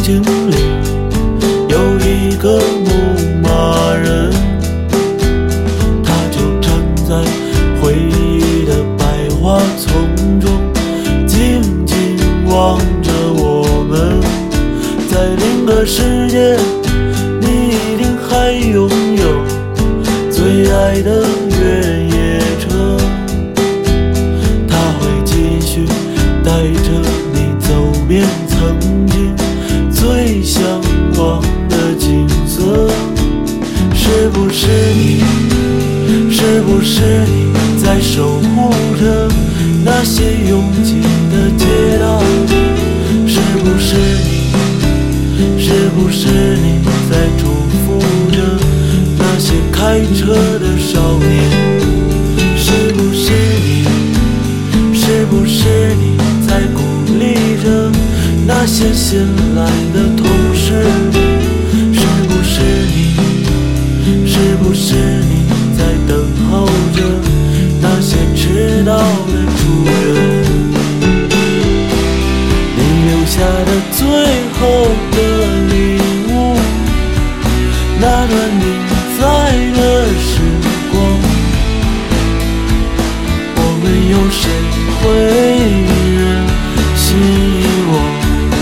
景里有一个牧马人，他就站在回忆的百花丛中，静静望着我们。在另个世界，你一定还拥有最爱的越野车，它会继续带着你走遍曾经最向往的景色。是不是你？是不是你在守护着那些拥挤的街道？是不是你？是不是你在祝福着那些开车的少年？是不是你？是不是你在鼓励着那些新来的同事？是不是你？是不是你在等候着那些迟到的主人？你留下的最后的礼物，那段你在的时光，我们有谁会人希望？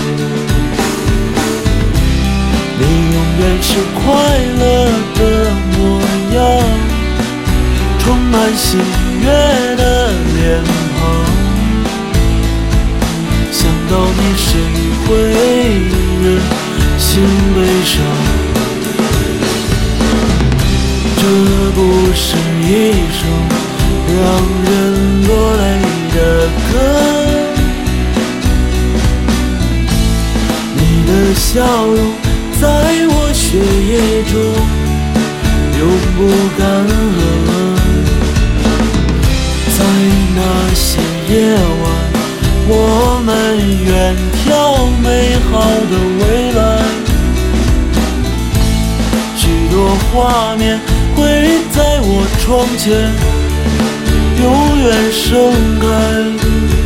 你永远是快乐的模样，充满喜悦的脸庞，想到你谁会人心悲伤？这不是一首让人落泪的歌，你的笑容在我血液中永不干涸。在那些夜晚，我们远眺美好的未来，许多画面会在我窗前永远盛开。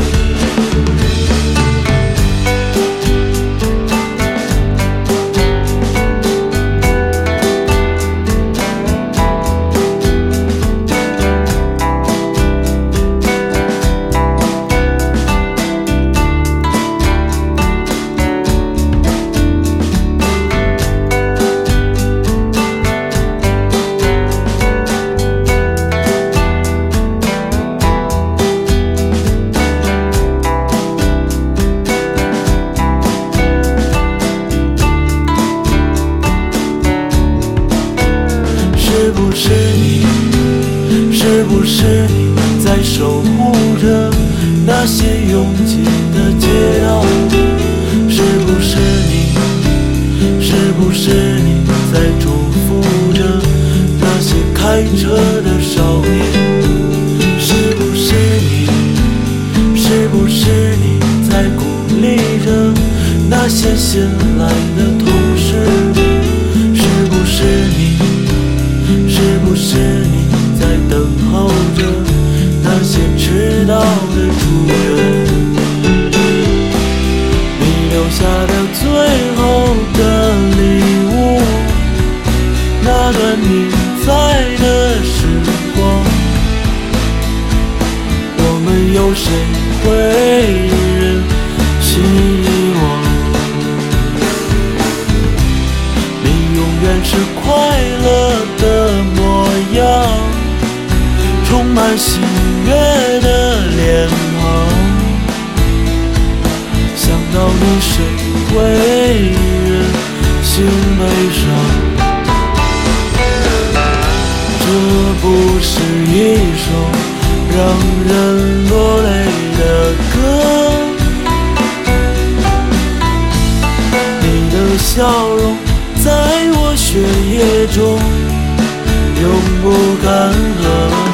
是不是你？是不是你在守护着那些拥挤的街道？是不是你？是不是你在祝福着那些开车的少年？是不是你？是不是你在鼓励着那些新来的同事？是不是你？是不是你在等候着那些迟到的主人？你留下的最后的礼物，那段你在的时光，我们有谁会人希望？你永远是快乐的模样，充满喜悦的脸庞，想到你谁会人心悲伤？这不是一首让人落泪的歌，你的笑容在我血液中永不干涸。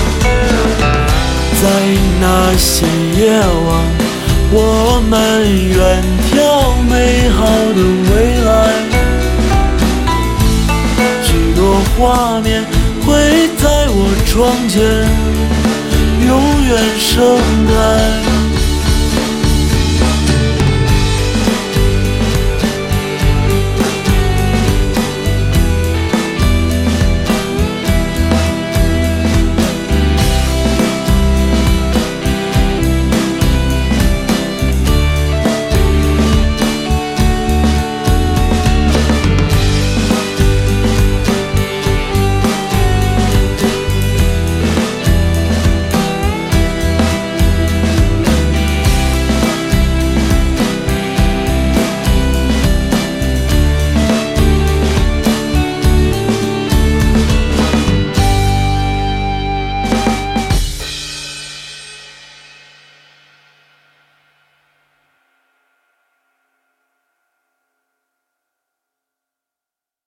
在那些夜晚，我们远眺美好的未来，许多画面会在我窗前永远盛开。